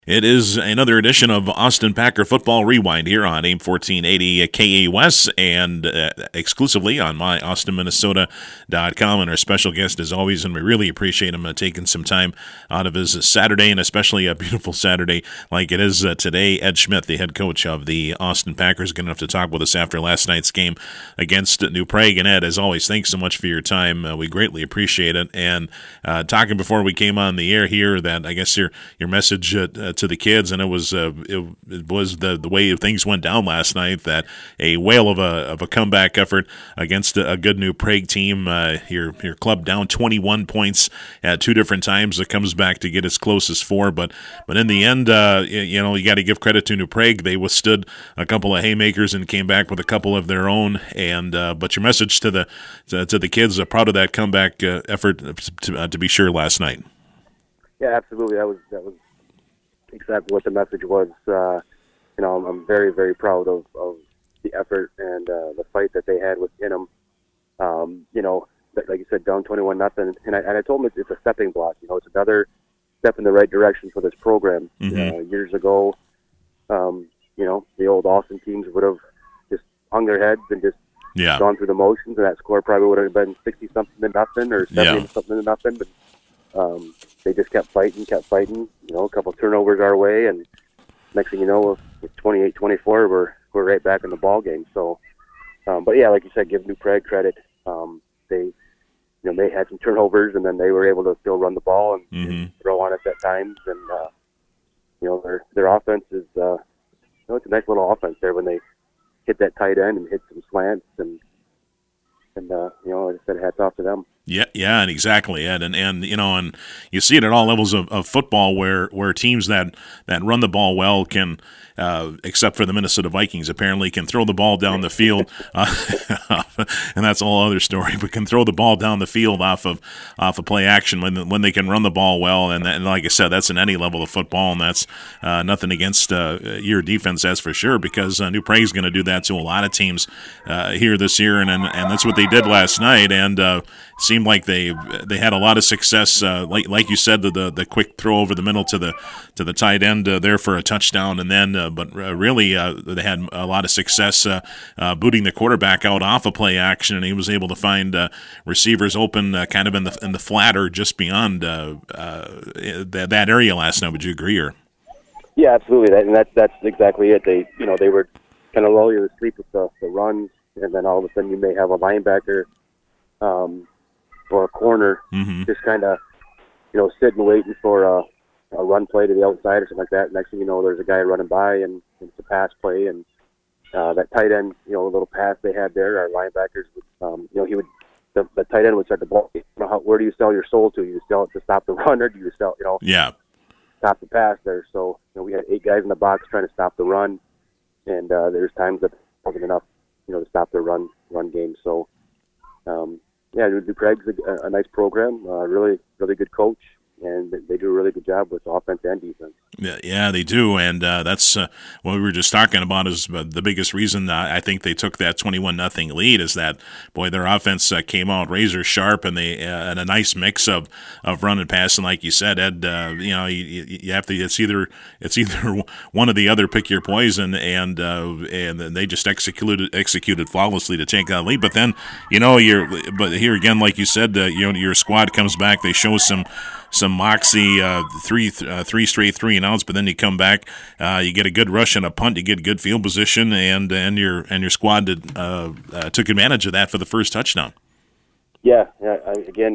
It is another edition of Austin Packer Football Rewind here on AM 1480 KAUS and exclusively on myaustinminnesota.com. And our special guest, as always, and we really appreciate him taking some time out of his Saturday, and especially a beautiful Saturday like it is today. Ed Schmidt, the head coach of the Austin Packers, good enough to talk with us after last night's game against New Prague. And Ed, as always, thanks so much for your time. We greatly appreciate it. And talking before we came on the air here, that I guess your message to the kids, and it was the way things went down last night, that a whale of a comeback effort against a good New Prague team. Your club down 21 points at two different times. It comes back to get as close as 4, but in the end, you got to give credit to New Prague. They withstood a couple of haymakers and came back with a couple of their own. And but your message to the kids, proud of that comeback effort to be sure last night. Yeah, absolutely. That was exactly what the message was. I'm very, very proud of the effort and the fight that they had within them. Like you said, down 21-0, and I told them it's a stepping block. It's another step in the right direction for this program. Mm-hmm. Years ago, the old Austin teams would have just hung their heads and just gone through the motions, and that score probably would have been 60-something to nothing or 70-something to nothing. But they just kept fighting. A couple turnovers our way, and next thing you know, with 28-24, we're right back in the ball game. So, but yeah, like you said, give New Prague credit. They had some turnovers, and then they were able to still run the ball and throw on us at times. And their offense is it's a nice little offense there when they hit that tight end and hit some slants and like I said, hats off to them. Yeah, and exactly, Ed, and you see it at all levels of football where teams that run the ball well can, except for the Minnesota Vikings, apparently can throw the ball down the field, and that's a whole other story. But can throw the ball down the field off of play action when they can run the ball well, and like I said, that's in any level of football, and that's nothing against your defense, that's for sure, because New Prague is going to do that to a lot of teams here this year, and that's what they did last night, and. Seemed like they had a lot of success, like you said, the quick throw over the middle to the tight end there for a touchdown, and then really they had a lot of success booting the quarterback out off of play action, and he was able to find receivers open kind of in the flat or just beyond that area last night. Would you agree? Or yeah, absolutely. That's exactly it. They were kind of lull you to sleep with the runs, and then all of a sudden you may have a linebacker. Or a corner, just kind of, sitting waiting for a run play to the outside or something like that. Next thing you know, there's a guy running by, and it's a pass play, and that tight end, a little pass they had there, our linebackers, the tight end would start the ball. Where do you sell your soul to? You sell it to stop the run, or do you sell, stop the pass there? So, we had 8 guys in the box trying to stop the run, and there's times that wasn't enough, to stop the run game. So, New Prague's a nice program, really, really good coach, and they do a really good job with offense and defense. Yeah, they do, and that's what we were just talking about is the biggest reason I think they took that 21-0 lead is that, boy, their offense came out razor sharp, and they and a nice mix of run and pass, and like you said, Ed, you have to it's either one or the other, pick your poison, and they just executed flawlessly to take that lead. But then but here again, like you said, your squad comes back, they show some moxie, three straight 3-and-outs, but then you come back, you get a good rush and a punt, you get good field position, and your squad took advantage of that for the first touchdown. Yeah. Again,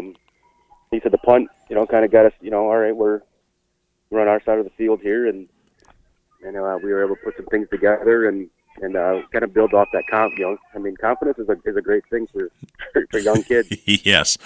he said the punt, kind of got us, all right, we're on our side of the field here, and we were able to put some things together and kind of build off that confidence is a great thing for young kids. Yes.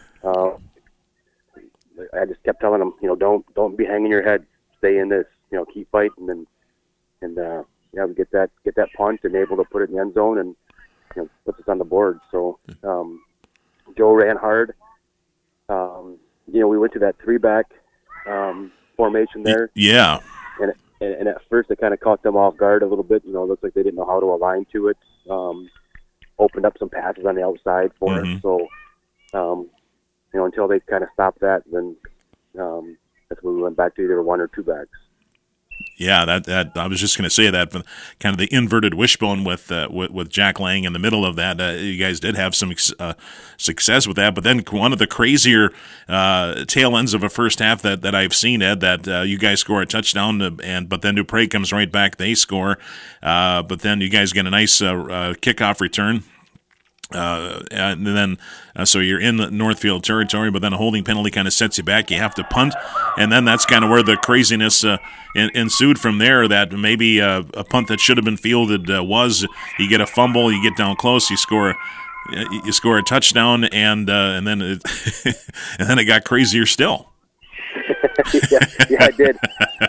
I just kept telling them, don't be hanging your head, stay in this, keep fighting, and we get that punt and able to put it in the end zone and put us on the board. So Joe ran hard. We went to that 3-back formation there. Yeah. And at first it kind of caught them off guard a little bit. It looks like they didn't know how to align to it. Opened up some passes on the outside for us. So until they kind of stopped that, then that's when we went back to either one or two backs. Yeah, that I was just going to say that, kind of the inverted wishbone with Jack Lang in the middle of that. You guys did have some success with that, but then one of the crazier tail ends of a first half that I've seen, Ed, that you guys score a touchdown, but then New Prague comes right back, they score, but then you guys get a nice kickoff return. And then, so you're in the Northfield territory, but then a holding penalty kind of sets you back. You have to punt, and then that's kind of where the craziness ensued from there. That maybe a punt that should have been fielded was. You get a fumble, you get down close, you score a touchdown, and then it and then it got crazier still. yeah, I did.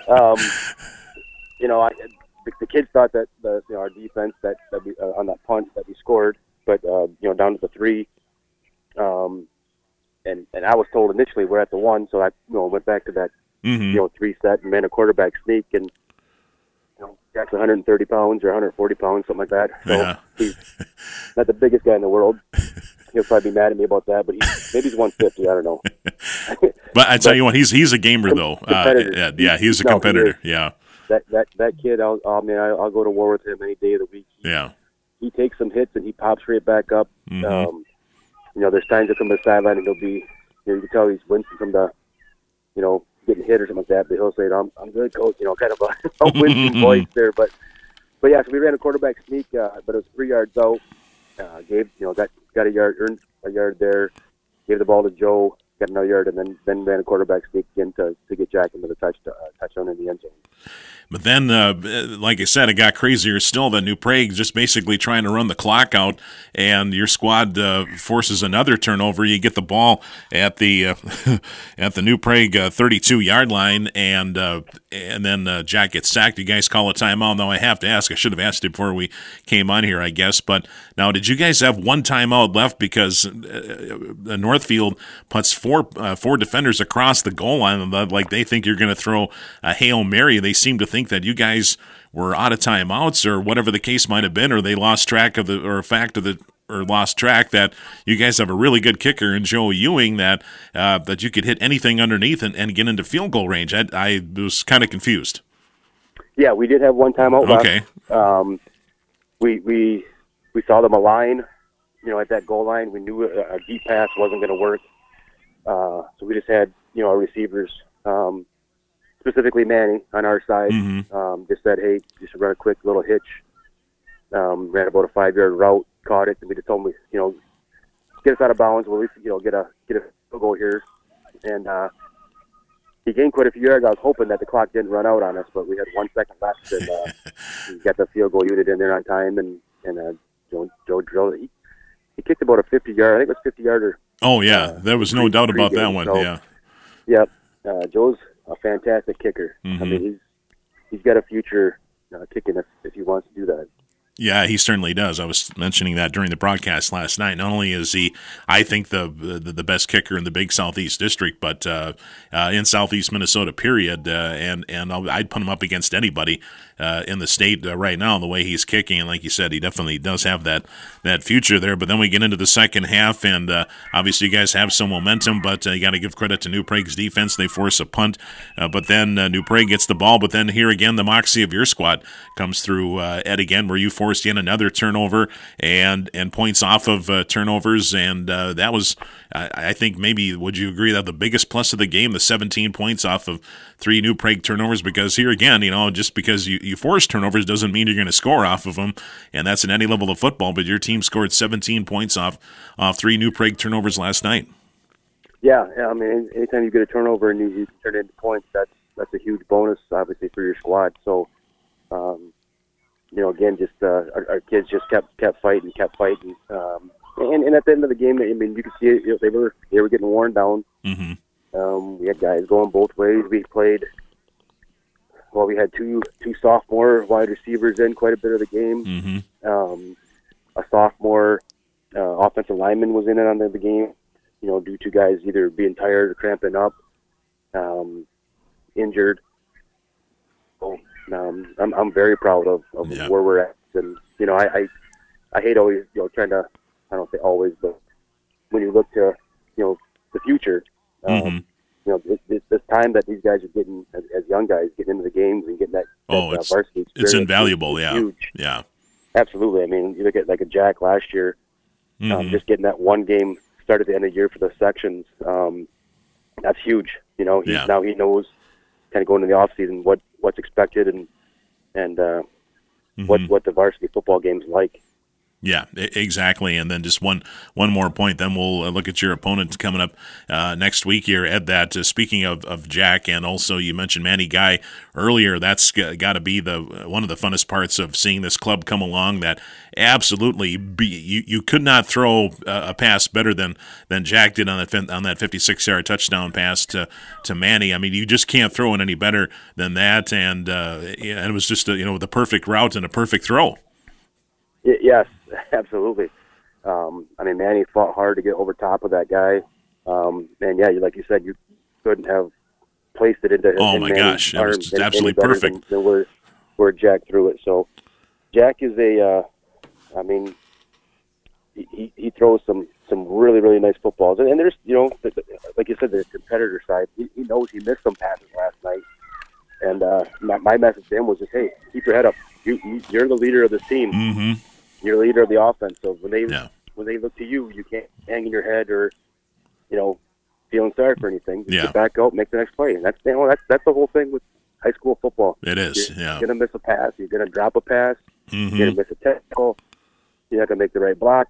The kids thought that our defense that we, on that punt that we scored. But down to the 3, and I was told initially we're at the 1, so I went back to that 3 set and ran a quarterback sneak, and Jack's 130 pounds or 140 pounds, something like that. So he's not the biggest guy in the world. He'll probably be mad at me about that, but maybe he's 150. I don't know. But I tell you what, he's a gamer though. He's a competitor. That kid, I'll go to war with him any day of the week. He takes some hits and he pops right back up. There's times he'll come to the sideline and he'll be, you can tell he's wincing from the, getting hit or something like that. But he'll say, "I'm good, coach." Kind of a wincing voice there. But yeah, so we ran a quarterback sneak, but it was 3 yards out. Gabe, got a yard, earned a yard there. Gave the ball to Joe, got another yard, and then ran a quarterback sneak again to get Jack into the touchdown in the end zone. But then, like I said, it got crazier still. That New Prague just basically trying to run the clock out, and your squad forces another turnover. You get the ball at the at the New Prague 32-yard line, and then Jack gets sacked. You guys call a timeout. Now I have to ask. I should have asked it before we came on here, I guess. But now, did you guys have one timeout left because Northfield puts four defenders across the goal line, like they think you're going to throw a Hail Mary? They seem to think that you guys were out of timeouts or whatever the case might have been, or they lost track of lost track that you guys have a really good kicker in Joe Ewing that you could hit anything underneath and get into field goal range. I was kind of confused. Yeah, we did have one timeout left. Okay. We saw them align, at that goal line. We knew a deep pass wasn't going to work. So we just had, our receivers, specifically Manny on our side, just said, "Hey, just run a quick little hitch." Ran about a 5-yard route, caught it, and we just told him, get us out of bounds. We'll at least, get a field goal here. And he gained quite a few yards. I was hoping that the clock didn't run out on us, but we had 1 second left, and we got the field goal unit in there on time. And Joe drilled it. He kicked about a 50-yard. I think it was 50-yarder. Oh yeah, there was no doubt about that one. So, Yep. Joe's a fantastic kicker. I mean, he's got a future kicking if he wants to do that. Yeah, he certainly does. I was mentioning that during the broadcast last night. Not only is he, I think, the best kicker in the big Southeast District, but in Southeast Minnesota, period. And I'd put him up against anybody in the state right now, the way he's kicking. And like you said, he definitely does have that future there. But then we get into the second half, and obviously you guys have some momentum, but you got to give credit to New Prague's defense. They force a punt, but then New Prague gets the ball. But then here again, the moxie of your squad comes through, Ed, again, where you forced in another turnover and points off of turnovers. And that was, I think, maybe, would you agree that the biggest plus of the game, the 17 points off of 3 New Prague turnovers? Because here again, just because you force turnovers doesn't mean you're going to score off of them, and that's at any level of football. But your team scored 17 points off 3 New Prague turnovers last night. Yeah, I mean, anytime you get a turnover and you turn it into points, that's a huge bonus, obviously, for your squad. So, again, just our kids just kept fighting. And at the end of the game, I mean, you could see it, they were getting worn down. We had guys going both ways. We had two sophomore wide receivers in quite a bit of the game. A sophomore offensive lineman was in it on the game, due to guys either being tired or cramping up, injured. So, I'm very proud of where we're at. And, I hate always, trying to, I don't say always, but when you look to, the future, this time that these guys are getting as young guys getting into the games and getting that varsity experience, it's invaluable. It's yeah, huge. Yeah, absolutely. I mean, you look at like a Jack last year, just getting that one game start at the end of the year for the sections. That's huge. Now he knows kind of going into the off season what's expected and what the varsity football game's like. Yeah, exactly. And then just one more point, then we'll look at your opponent coming up next week here, Ed. That speaking of Jack, and also you mentioned Manny Guy earlier, that's got to be one of the funnest parts of seeing this club come along. That absolutely you could not throw a pass better than Jack did on that 56-yard touchdown pass to Manny. I mean, you just can't throw it any better than that. And it was just the perfect route and a perfect throw. Yes, absolutely. I mean, Manny fought hard to get over top of that guy. And yeah, like you said, you couldn't have placed it into his gosh, that was just absolutely perfect. Than where Jack threw it. So Jack is he throws some really, really nice footballs. And there's, like you said, the competitor side, he knows he missed some passes last night. And my message to him was just, hey, keep your head up. You're the leader of the team. Mm-hmm. You're the leader of the offense. So when they look to you, you can't hang in your head or, feeling sorry for anything. Just get back out, make the next play. And that's the whole thing with high school football. It is. You're gonna miss a pass. You're gonna drop a pass. You're gonna miss a tackle. You're not gonna make the right block.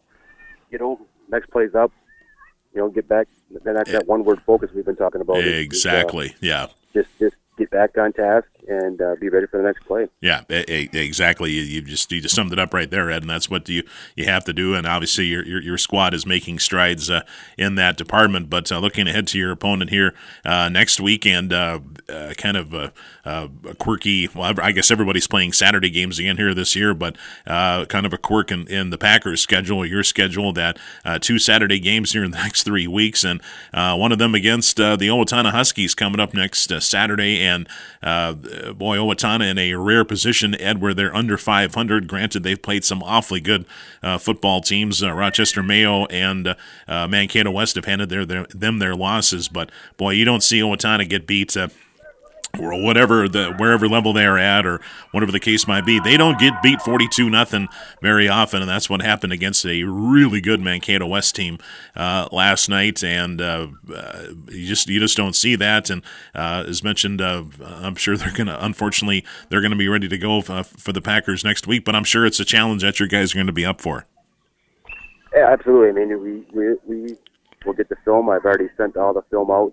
Next play's up. Get back. Then that's that one word focus we've been talking about. Exactly. Just get back on task and be ready for the next play. Yeah, exactly. You just summed it up right there, Ed, and that's what you have to do. And obviously, your squad is making strides in that department. But looking ahead to your opponent here next week, and kind of a quirky. Well, I guess everybody's playing Saturday games again here this year, but kind of a quirk in the Packers' schedule, your schedule, that 2 Saturday games here in the next 3 weeks, and one of them against the Owatonna Huskies coming up next Saturday. And Owatonna in a rare position, Ed, where they're under 500. Granted, they've played some awfully good football teams. Rochester Mayo and Mankato West have handed them their losses. But, boy, you don't see Owatonna get beat or wherever level they are at, or whatever the case might be. They don't get beat 42-0 very often, and that's what happened against a really good Mankato West team last night. And you just don't see that. And as mentioned, I'm sure they're going to be ready to go for the Packers next week. But I'm sure it's a challenge that your guys are going to be up for. Yeah, absolutely. I mean, we will get the film. I've already sent all the film out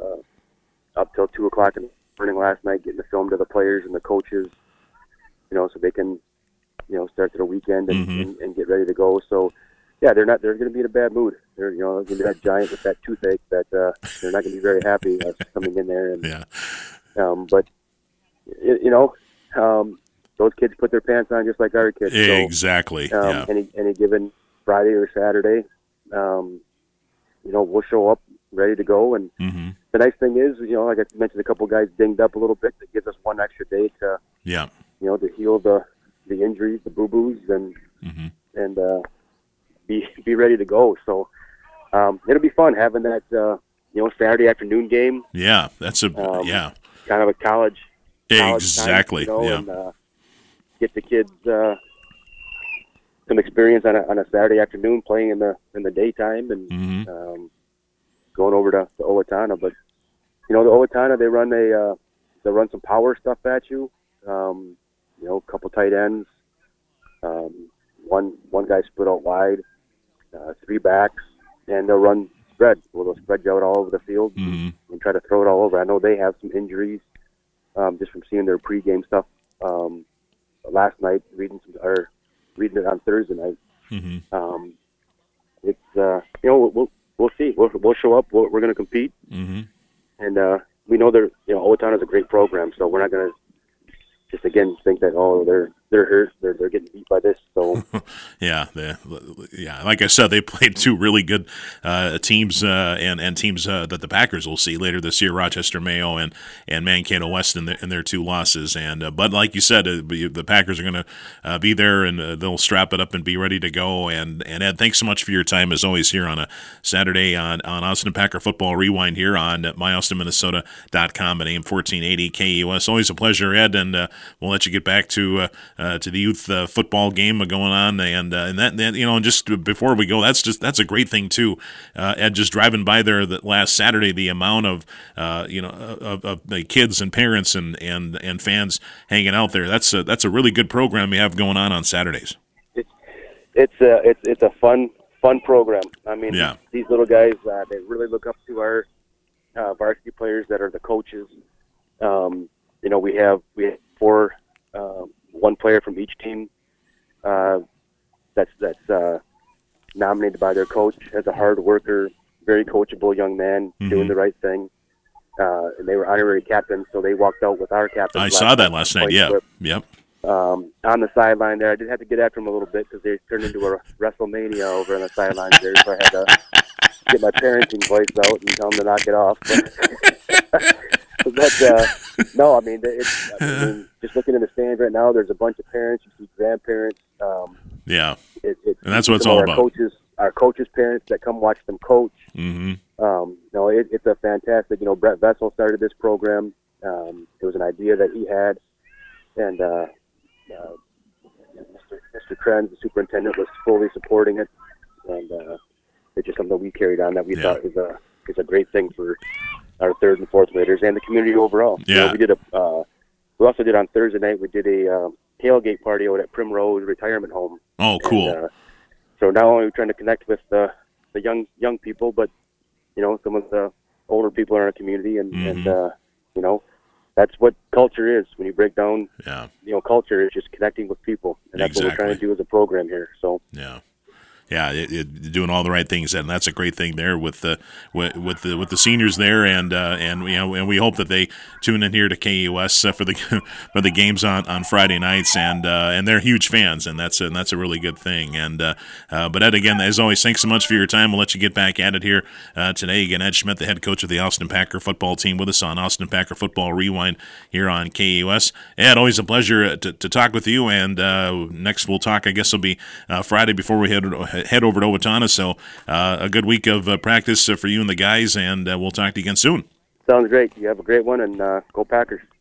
up till 2:00 in the morning last night, getting the film to the players and the coaches, so they can, start to the weekend and get ready to go. So, yeah, they're going to be in a bad mood. They're, going to be that giant with that toothache that they're not going to be very happy coming in there. And, but, those kids put their pants on just like our kids. Exactly. So, any given Friday or Saturday, we'll show up ready to go. And the nice thing is, like I mentioned, a couple guys dinged up a little bit. That gives us one extra day to, to heal the injuries, the boo-boos, and be ready to go. So it'll be fun having that, Saturday afternoon game. Yeah, that's kind of a college exactly. Time, and get the kids some experience on a Saturday afternoon playing in the daytime and going over to Owatonna. But the Owatonna, they run some power stuff at you. A couple tight ends, one guy split out wide, 3 backs, and they'll run spread. They'll spread you out all over the field and try to throw it all over. I know they have some injuries just from seeing their pregame stuff last night, reading it on Thursday night. It's we'll see. We'll show up. We're going to compete, and we know Owatonna is a great program, so we're not going to just again think that they're they're hurt. They're getting beat by this. So yeah, like I said, they played two really good teams and teams that the Packers will see later this year: Rochester Mayo and Mankato West in their two losses. And but like you said, the Packers are going to be there and they'll strap it up and be ready to go. And Ed, thanks so much for your time as always here on a Saturday on Austin Packer Football Rewind here on myaustinminnesota.com and AM 1480 KUS. Always a pleasure, Ed, and we'll let you get back to the youth football game going on, and that you know, just before we go, that's a great thing too, Ed. Just driving by there that last Saturday, the amount of of the kids and parents and fans hanging out there. That's a really good program you have going on Saturdays. It's a fun program. I mean, these little guys, they really look up to our varsity players that are the coaches. You know, we have 4. One player from each team that's nominated by their coach as a hard worker, very coachable young man, doing the right thing. And they were honorary captains, so they walked out with our captain. I saw that last night. Yeah, yep. On the sideline there, I did have to get after him a little bit because they turned into a WrestleMania over on the sidelines there, so I had to get my parenting voice out and tell them to knock it off. But no, I mean, just looking in the stands right now, there's a bunch of parents. You see grandparents. And that's what it's all about. Our coaches' parents that come watch them coach. No, it's a fantastic. You know, Brett Vessel started this program. It was an idea that he had, and Mr. Krenz, the superintendent, was fully supporting it, and it's just something we carried on that we thought is a great thing for our 3rd and 4th graders and the community overall. Yeah. You know, we also did on Thursday night, we did a tailgate party out at Primrose Retirement Home. Oh, cool. And, so not only are we trying to connect with the young people, but, you know, some of the older people in our community. And you know, that's what culture is. When you break down, you know, culture is just connecting with people. And that's what we're trying to do as a program here. So, doing all the right things, and that's a great thing there with the seniors there, and you know, and we hope that they tune in here to KUS for the games on Friday nights, and they're huge fans, and that's a really good thing. And but Ed, again, as always, thanks so much for your time. We'll let you get back at it here today. Again, Ed Schmidt, the head coach of the Austin Packer football team, with us on Austin Packer Football Rewind here on KUS. Ed, always a pleasure to talk with you. And next we'll talk, I guess, will be Friday before we head over to Owatonna. So a good week of practice for you and the guys, and we'll talk to you again soon. Sounds great. You have a great one, and go Packers.